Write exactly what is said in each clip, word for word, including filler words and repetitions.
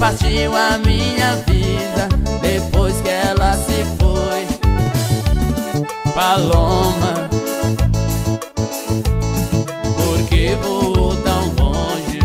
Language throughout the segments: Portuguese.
partiu a minha vida depois que ela se foi. Paloma, por que voou tão longe?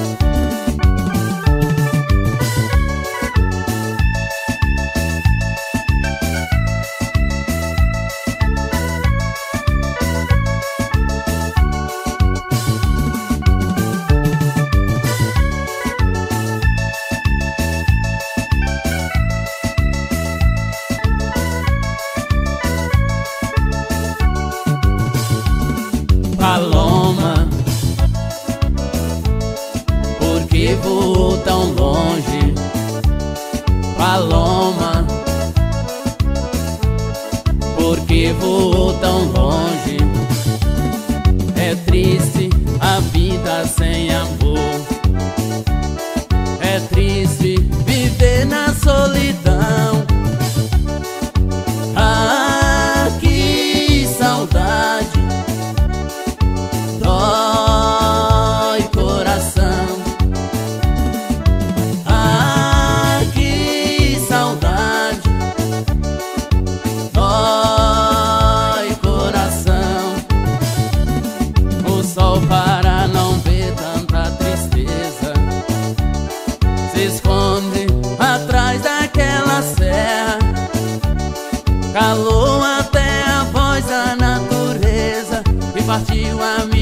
Paloma, por que voou tão longe? Paloma, por que voou tão longe? É triste a vida sem amor, é triste viver na solidão. Ah, que saudade, dói coração. Ah, que saudade, dói coração. O sol, para não ver tanta tristeza, se esconde atrás daquela serra. Calou até a voz da natureza e partiu a minha